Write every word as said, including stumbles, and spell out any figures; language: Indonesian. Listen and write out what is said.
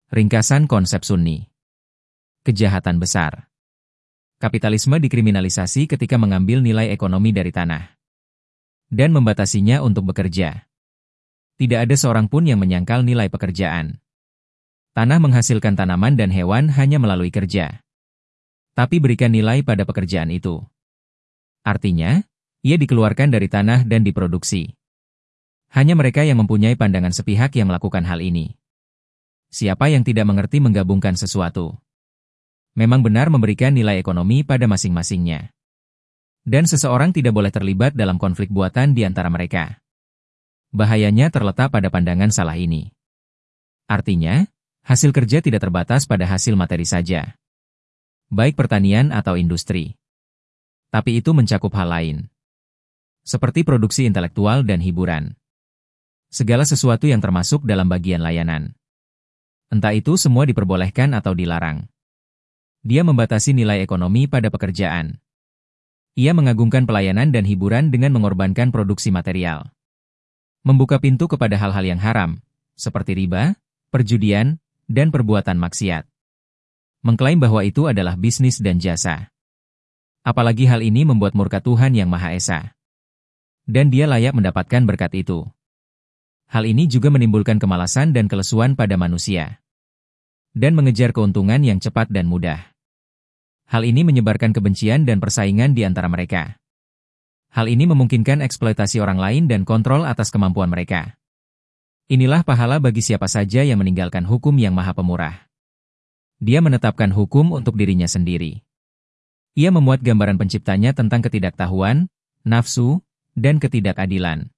Ringkasan konsep Sunni. Kejahatan besar. Kapitalisme dikriminalisasi ketika mengambil nilai ekonomi dari tanah dan membatasinya untuk bekerja. Tidak ada seorang pun yang menyangkal nilai pekerjaan. Tanah menghasilkan tanaman dan hewan hanya melalui kerja. Tapi berikan nilai pada pekerjaan itu. Artinya, ia dikeluarkan dari tanah dan diproduksi. Hanya mereka yang mempunyai pandangan sepihak yang melakukan hal ini. Siapa yang tidak mengerti menggabungkan sesuatu? Memang benar memberikan nilai ekonomi pada masing-masingnya. Dan seseorang tidak boleh terlibat dalam konflik buatan di antara mereka. Bahayanya terletak pada pandangan salah ini. Artinya, hasil kerja tidak terbatas pada hasil materi saja. Baik pertanian atau industri. Tapi itu mencakup hal lain. Seperti produksi intelektual dan hiburan. Segala sesuatu yang termasuk dalam bagian layanan. Entah itu semua diperbolehkan atau dilarang. Dia membatasi nilai ekonomi pada pekerjaan. Ia mengagungkan pelayanan dan hiburan dengan mengorbankan produksi material. Membuka pintu kepada hal-hal yang haram, seperti riba, perjudian, dan perbuatan maksiat. Mengklaim bahwa itu adalah bisnis dan jasa. Apalagi hal ini membuat murka Tuhan Yang Maha Esa. Dan dia layak mendapatkan berkat itu. Hal ini juga menimbulkan kemalasan dan kelesuan pada manusia. Dan mengejar keuntungan yang cepat dan mudah. Hal ini menyebarkan kebencian dan persaingan di antara mereka. Hal ini memungkinkan eksploitasi orang lain dan kontrol atas kemampuan mereka. Inilah pahala bagi siapa saja yang meninggalkan hukum Yang Maha Pemurah. Dia menetapkan hukum untuk dirinya sendiri. Ia memuat gambaran penciptanya tentang ketidaktahuan, nafsu, dan ketidakadilan.